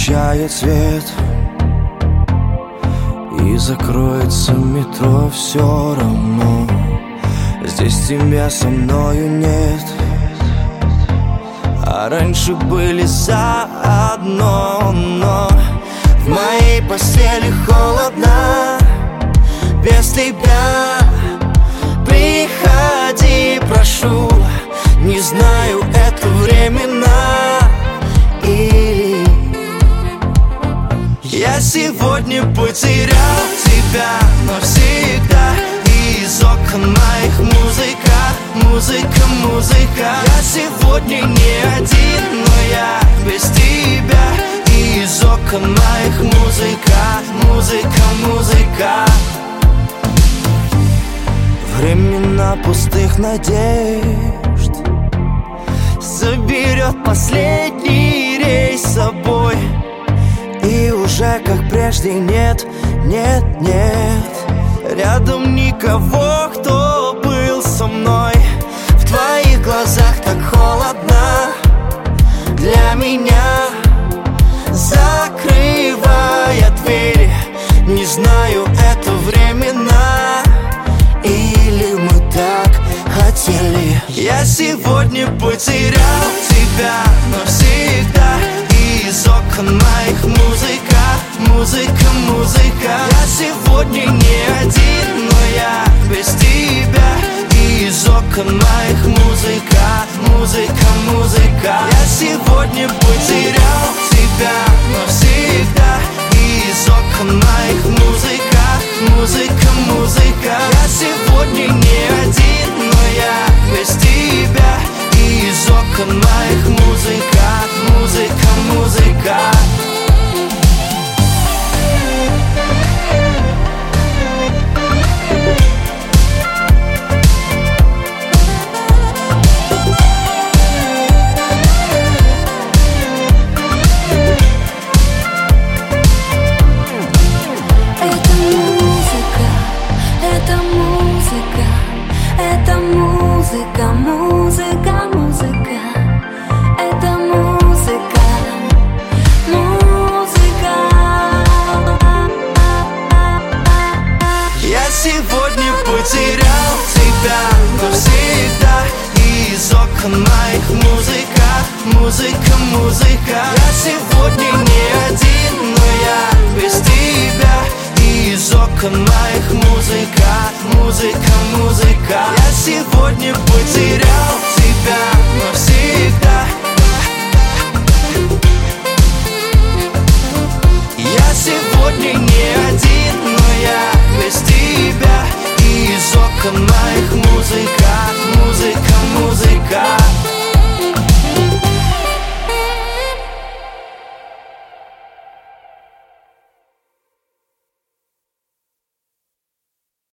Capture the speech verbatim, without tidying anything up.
выключает свет, и закроется метро, все равно здесь тебя со мною нет. А раньше были заодно, но в моей постели холодно без тебя. Приходи, прошу, не знаю, это временно или я сегодня потерял тебя навсегда. И из окон моих музыка, музыка, музыка. Я сегодня не один, но я без тебя. И из окон моих музыка, музыка, музыка. Времена пустых надежд заберет последний рейс с собой. И уже как прежде нет, нет, нет рядом никого, кто был со мной. В твоих глазах так холодно для меня, закрывая двери. Не знаю, это временно или мы так хотели. Я сегодня потерял тебя навсегда. И из окон моих музыка, музыка, музыка. Я сегодня не один, но я без тебя. И из окон моих музыка, музыка, музыка. Я сегодня потерял тебя навсегда. И из окон моих музыка, музыка, музыка. Я сегодня не один, но я без тебя. И из окон моих музыка, музыка, музыка. Музыка, музыка, музыка. Это музыка, музыка. Я сегодня потерял тебя навсегда. И из окон моих музыка, музыка, музыка. Я сегодня не один, но я без тебя. И из окон моих музыка, музыка, музыка. Я сегодня потерял